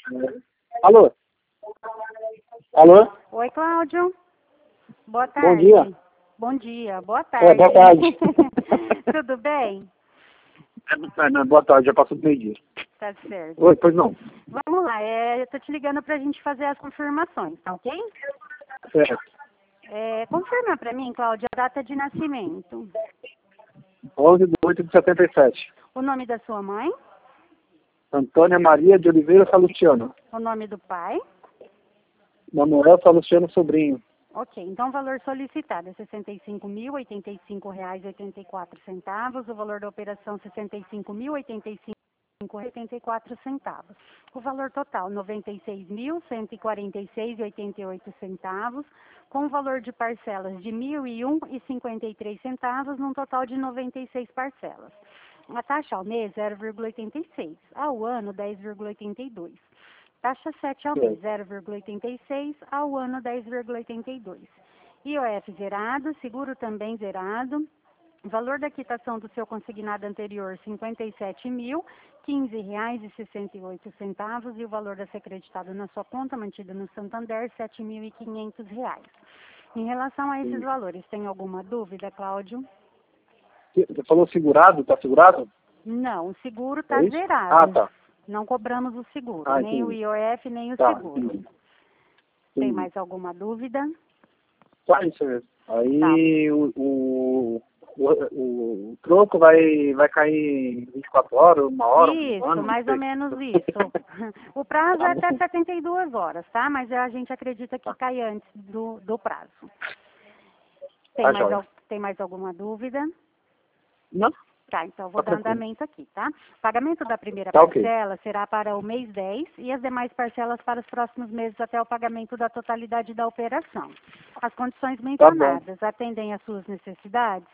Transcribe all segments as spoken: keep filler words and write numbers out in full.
Alô? Alô? Oi, Cláudio. Boa tarde. Bom dia. Bom dia. Boa tarde. É, boa tarde. Tudo bem? É, não, boa tarde, já passou do meio-dia. Tá certo. Oi, pois não. Vamos lá, é, eu tô te ligando pra gente fazer as confirmações, tá ok? Certo. É, confirma pra mim, Cláudia, a data de nascimento. onze de oito de setenta e sete. O nome da sua mãe, Antônia Maria de Oliveira Salustiano. o nome do pai. Manuel Salustiano Sobrinho. Ok, então o valor solicitado é sessenta e cinco mil, oitenta e cinco reais e oitenta e quatro centavos. O valor da operação sessenta e cinco mil, oitenta e cinco reais e oitenta e quatro centavos. O valor total noventa e seis mil, cento e quarenta e seis reais e oitenta e oito centavos, com o valor de parcelas de mil e um reais e cinquenta e três centavos, num total de noventa e seis parcelas. A taxa ao mês zero vírgula oitenta e seis, ao ano dez vírgula oitenta e dois. Taxa sete ao mês, zero vírgula oitenta e seis, ao ano dez vírgula oitenta e dois. I O F zerado, seguro também zerado. Valor da quitação do seu consignado anterior, cinquenta e sete mil, quinze reais e sessenta e oito centavos. E o valor a ser acreditado na sua conta, mantido no Santander, sete mil e quinhentos reais. Em relação a esses valores, tem alguma dúvida, Cláudio? Você falou segurado? Tá segurado? Não, o seguro está É isso? zerado. Ah, tá. Não cobramos o seguro, Ah, nem o entendi. I O F, nem o Tá, seguro. entendi. Tem Entendi. mais alguma dúvida? Só isso mesmo. Aí o, o, o, o troco vai, vai cair em vinte e quatro horas, uma hora, um Isso, ano, não mais ou sei. menos isso. O prazo Tá é até bom. setenta e duas horas, tá? Mas a gente acredita que cai antes do, do prazo. Tem Tá mais, jóia. al- tem mais alguma dúvida? Não? Tá, então eu vou Tá dar tranquilo. andamento aqui, tá? Pagamento da primeira Tá ok. parcela será para o mês dez e as demais parcelas para os próximos meses até o pagamento da totalidade da operação. As condições Tá bom. mencionadas atendem às suas necessidades?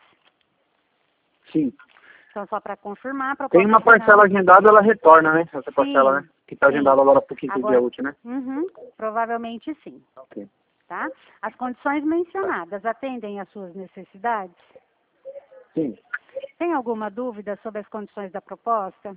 Sim. Então, só para confirmar, a proposta Tem uma final... parcela agendada, ela retorna, né? Essa parcela, Sim, né? Que tá sim. agendada agora por quinto Agora, dia útil, né? uhum, provavelmente sim, Ok. tá? As condições mencionadas atendem às suas necessidades? Sim. Tem alguma dúvida sobre as condições da proposta?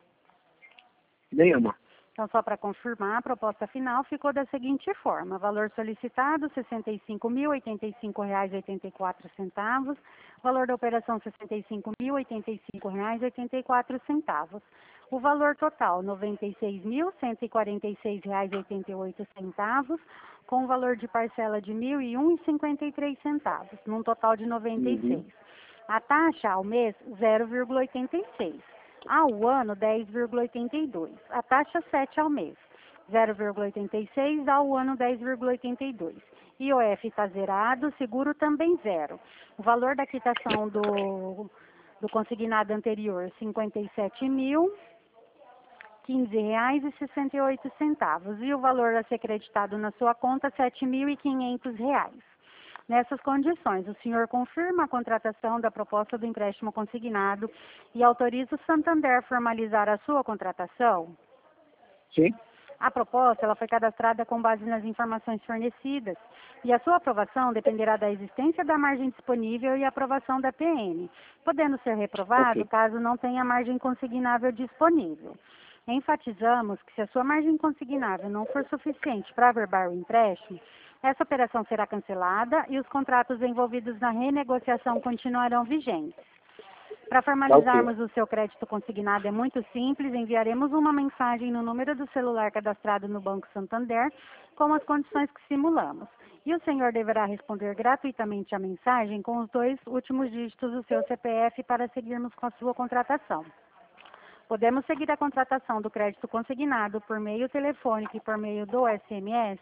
Nenhuma. Então, só para confirmar, a proposta final ficou da seguinte forma: valor solicitado, sessenta e cinco mil, oitenta e cinco reais e oitenta e quatro centavos. Valor da operação, sessenta e cinco mil, oitenta e cinco reais e oitenta e quatro centavos. O valor total, noventa e seis mil, cento e quarenta e seis reais e oitenta e oito centavos, com o valor de parcela de mil e um reais e cinquenta e três centavos, num total de noventa e seis. Uhum. A taxa ao mês, zero vírgula oitenta e seis. Ao ano, dez vírgula oitenta e dois. A taxa sete ao mês, zero vírgula oitenta e seis. Ao ano, dez vírgula oitenta e dois. I O F está zerado, seguro também zero. O valor da quitação do, do consignado anterior, cinquenta e sete mil, quinze reais e sessenta e oito centavos. E o valor a ser creditado na sua conta, sete mil e quinhentos reais. Nessas condições, o senhor confirma a contratação da proposta do empréstimo consignado e autoriza o Santander a formalizar a sua contratação? Sim. A proposta ela foi cadastrada com base nas informações fornecidas e a sua aprovação dependerá da existência da margem disponível e aprovação da P N, podendo ser reprovado Ok. caso não tenha margem consignável disponível. Enfatizamos que se a sua margem consignável não for suficiente para averbar o empréstimo, essa operação será cancelada e os contratos envolvidos na renegociação continuarão vigentes. Para formalizarmos o seu crédito consignado é muito simples, enviaremos uma mensagem no número do celular cadastrado no Banco Santander com as condições que simulamos. E o senhor deverá responder gratuitamente a mensagem com os dois últimos dígitos do seu C P F para seguirmos com a sua contratação. Podemos seguir a contratação do crédito consignado por meio telefônico e por meio do S M S?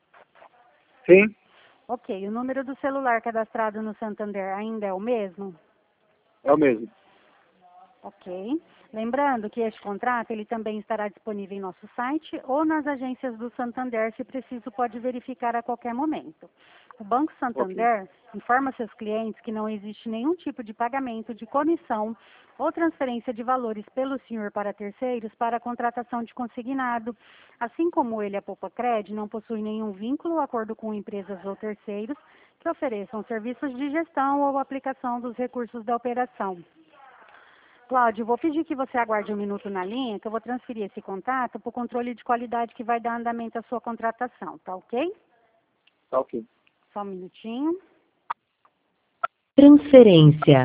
Sim. Ok, o número do celular cadastrado no Santander ainda é o mesmo? É o mesmo. Ok. Lembrando que este contrato ele também estará disponível em nosso site ou nas agências do Santander, se preciso pode verificar a qualquer momento. O Banco Santander informa seus clientes que não existe nenhum tipo de pagamento de comissão ou transferência de valores pelo senhor para terceiros para a contratação de consignado, assim como ele, a Poupa Cred, não possui nenhum vínculo ou acordo com empresas ou terceiros que ofereçam serviços de gestão ou aplicação dos recursos da operação. Cláudio, vou pedir que você aguarde um minuto na linha, que eu vou transferir esse contato para o controle de qualidade que vai dar andamento à sua contratação, tá ok? Tá ok. Só um minutinho. Transferência.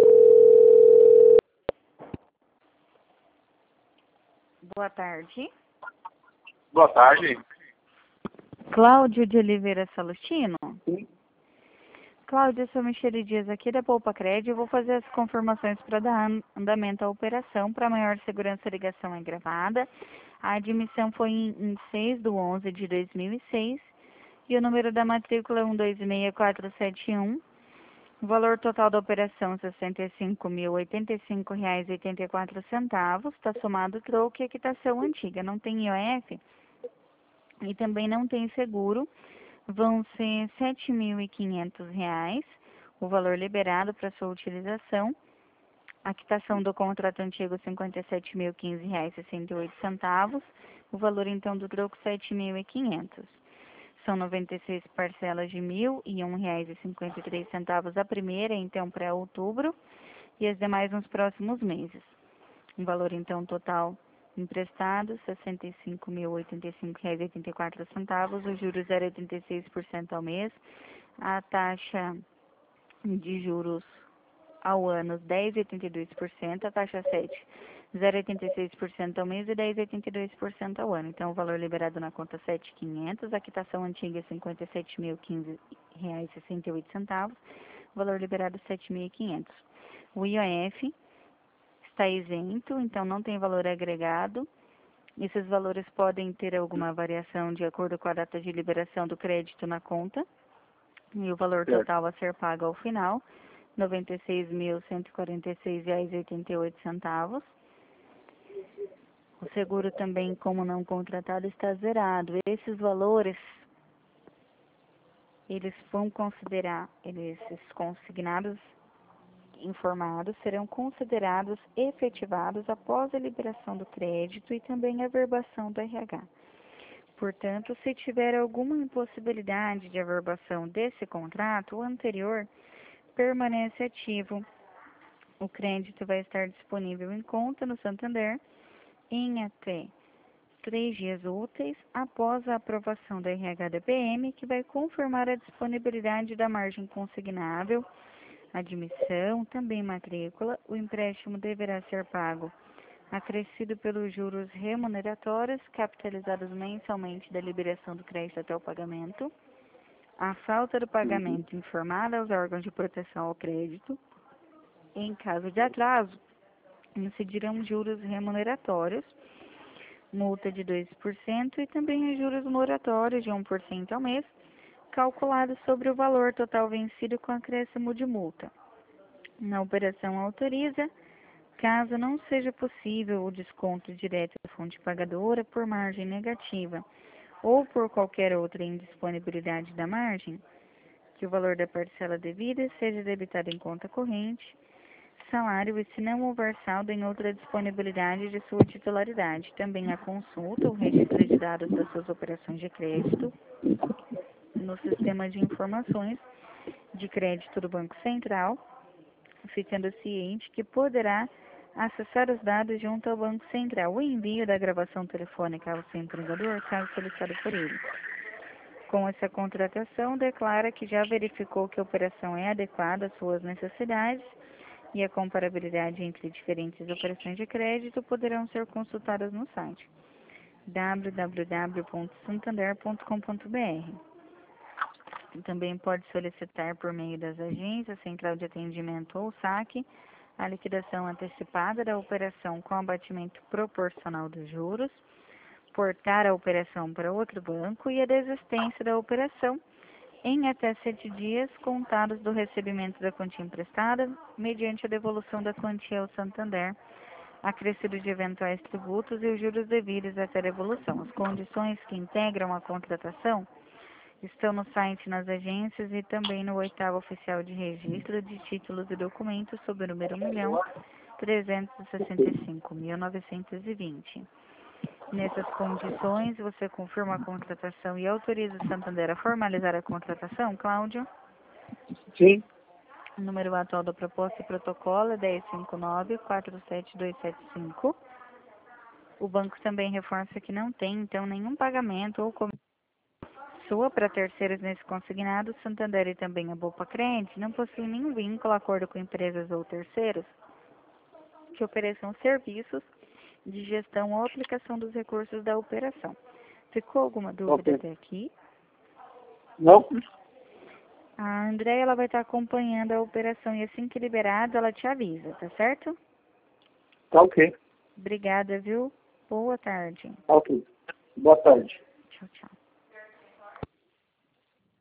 Boa tarde. Boa tarde. Cláudio de Oliveira Salustino. Sim. Cláudio, eu sou Michele Dias aqui da Poupa Crédito. Eu vou fazer as confirmações para dar andamento à operação. Para maior segurança, a ligação é gravada. A admissão foi em, em seis de onze de dois mil e seis e o número da matrícula é um dois seis quatro sete um. O valor total da operação sessenta e cinco mil, oitenta e cinco reais e oitenta e quatro centavos. Está somado o troco e a quitação antiga. Não tem I O F e também não tem seguro. Vão ser sete mil e quinhentos reais, o valor liberado para sua utilização. A quitação do contrato antigo, cinquenta e sete mil, quinze reais e sessenta e oito centavos. O valor, então, do troco, sete mil e quinhentos. São noventa e seis parcelas de mil e um reais e cinquenta e três centavos a primeira, então, para outubro, e as demais nos próximos meses. O valor, então, total emprestado, sessenta e cinco mil, oitenta e cinco reais e oitenta e quatro centavos, o juros zero vírgula oitenta e seis por cento ao mês, a taxa de juros ao ano dez vírgula oitenta e dois por cento, a taxa sete zero vírgula oitenta e seis por cento ao mês e dez vírgula oitenta e dois por cento ao ano. Então, o valor liberado na conta sete mil e quinhentos, a quitação antiga é cinquenta e sete mil, quinze reais e sessenta e oito centavos, o valor liberado sete mil e quinhentos. O I O F está isento, então não tem valor agregado. Esses valores podem ter alguma variação de acordo com a data de liberação do crédito na conta. E o valor Certo. total a ser pago ao final, noventa e seis mil, cento e quarenta e seis reais e oitenta e oito centavos. O seguro também, como não contratado, está zerado. Esses valores, eles vão considerar, eles, esses consignados informados serão considerados efetivados após a liberação do crédito e também a averbação do R H. Portanto, se tiver alguma impossibilidade de averbação desse contrato, o anterior permanece ativo. O crédito vai estar disponível em conta no Santander em até três dias úteis após a aprovação da R H D P M, que vai confirmar a disponibilidade da margem consignável, admissão, também matrícula. O empréstimo deverá ser pago acrescido pelos juros remuneratórios capitalizados mensalmente da liberação do crédito até o pagamento. A falta do pagamento informada aos órgãos de proteção ao crédito. Em caso de atraso, incidirão juros remuneratórios, multa de dois por cento e também juros moratórios de um por cento ao mês, calculado sobre o valor total vencido com acréscimo de multa. Na operação autoriza, caso não seja possível o desconto direto da fonte pagadora por margem negativa ou por qualquer outra indisponibilidade da margem, que o valor da parcela devida seja debitado em conta corrente, salário e se não houver saldo em outra disponibilidade de sua titularidade. Também a consulta, o registro de dados das suas operações de crédito no sistema de informações de crédito do Banco Central, ficando ciente que poderá acessar os dados junto ao Banco Central. O envio da gravação telefônica ao seu empregador, caso solicitado por ele. Com essa contratação, declara que já verificou que a operação é adequada às suas necessidades e a comparabilidade entre diferentes operações de crédito poderão ser consultadas no site w w w ponto santander ponto com ponto b r. Também pode solicitar por meio das agências, central de atendimento ou saque, a liquidação antecipada da operação com abatimento proporcional dos juros, portar a operação para outro banco e a desistência da operação em até sete dias contados do recebimento da quantia emprestada, mediante a devolução da quantia ao Santander, acrescido de eventuais tributos e os juros devidos a essa devolução. As condições que integram a contratação estão no site, nas agências e também no oitavo oficial de registro de títulos e documentos sob o número um milhão trezentos e sessenta e cinco mil novecentos e vinte. Nessas condições, você confirma a contratação e autoriza o Santander a formalizar a contratação, Cláudio? Sim. O número atual da proposta e protocolo é dez cinco nove, quatro sete dois sete cinco. O banco também reforça que não tem, então, nenhum pagamento ou comissão sua para terceiros nesse consignado. Santander e também a Bopa Crente não possuem nenhum vínculo, acordo com empresas ou terceiros que ofereçam serviços de gestão ou aplicação dos recursos da operação. Ficou alguma dúvida Ok. até aqui? Não? A Andréia, ela vai estar acompanhando a operação e assim que liberado ela te avisa, tá certo? Tá ok. Obrigada, viu? Boa tarde. Tá ok. Boa tarde. Tchau, tchau.